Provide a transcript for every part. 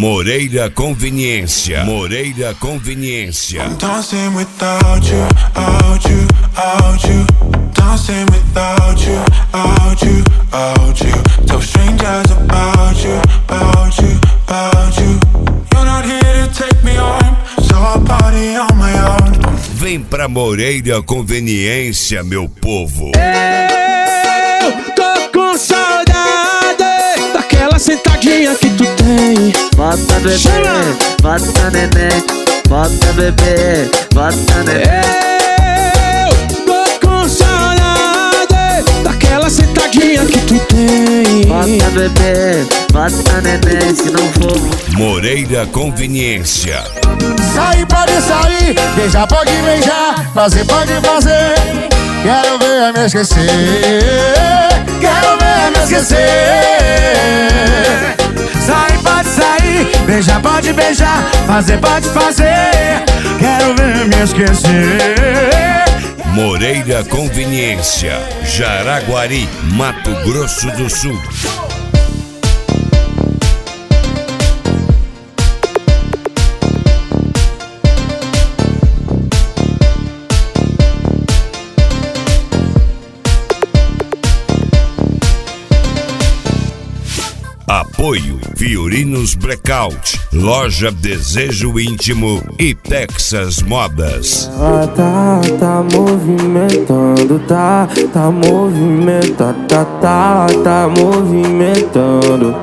Moreira Conveniência. Moreira Conveniência. I'm dancing without you, out you, out you. Dancing without you, out you, out you. Tell strangers about you, about you, about you. You're not here to take me home, so I'll party on my own. Vem pra Moreira Conveniência, meu povo. Eu tô com saudade daquela sentadinha que tu tem. Bota bebê, bota neném, bota bebê, bota neném. Eu tô com saudade daquela sentadinha que tu tem. Bota bebê, bota neném, se não for Moreira Conveniência. Sair pode sair, beijar pode beijar, fazer pode fazer. Quero ver me esquecer, quero ver me esquecer. Sair pode sair, beijar pode beijar, fazer pode fazer. Quero ver me esquecer. Moreira Conveniência, Jaraguari, Mato Grosso do Sul. Apoio Fiorinos Blackout, Loja Desejo Íntimo e Texas Modas. Ela tá movimentando, tá movimentando, tá movimentando.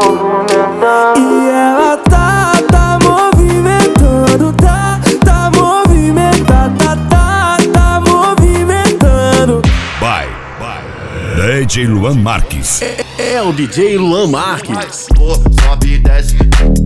E ela tá movimentando, tá movimentando, tá movimentando. Bye. DJ Luan Marques. É o DJ Luan Marques. Sobe e desce.